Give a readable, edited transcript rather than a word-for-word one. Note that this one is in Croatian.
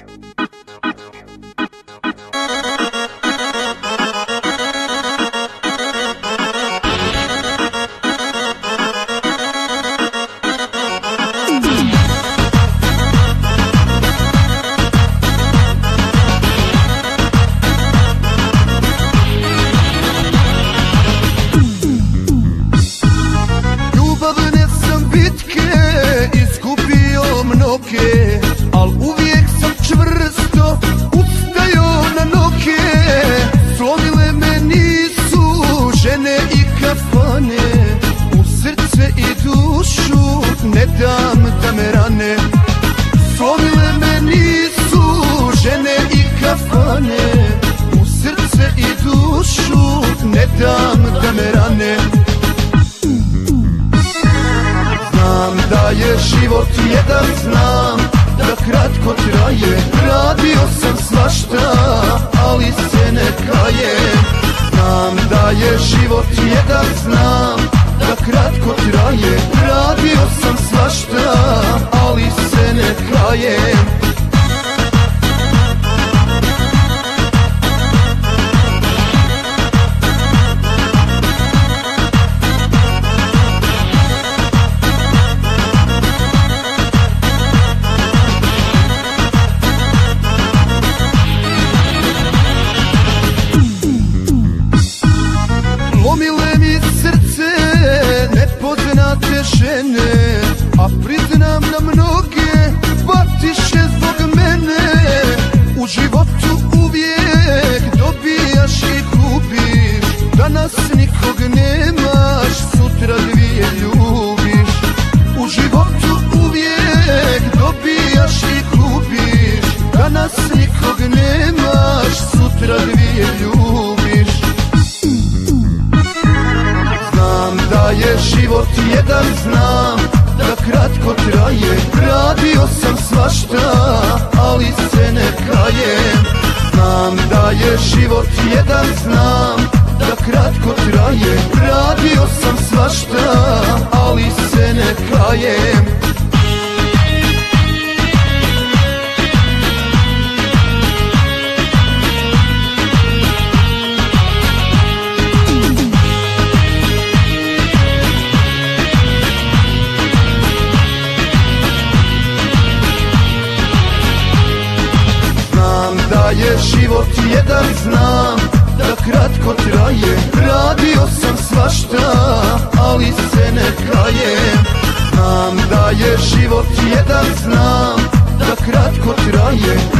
Al uvijek sam čvrsto ustajao na noge. Slomile me nisu žene i kafane, u srce i dušu ne dam da me rane. Slomile me nisu žene i kafane, u srce i dušu ne dam da me rane. Znam da je život jedan, znam da kratko traje. Radio sam svašta, ali se ne kajem. Znam da je život jedan, znam da kratko traje. Radio sam svašta, ali se ne kajem. Lomile mi srce nepoznate žene, a priznam na mnoge patiše zbog mene. U životu uvijek dobijaš i gubiš, danas nikog nemaš, sutra dvije ljubiš. U životu uvijek dobijaš i gubiš, danas nikog nemaš, sutra dvije ljubiš. Da je život jedan, znam da kratko traje. Radio sam svašta, ali se ne kajem. Znam da je život jedan, znam da kratko traje. Radio sam svašta, ali se ne kajem. Da je život jedan, znam da kratko traje. Radio sam svašta, ali se ne kajem. Znam da je život jedan, znam da kratko traje.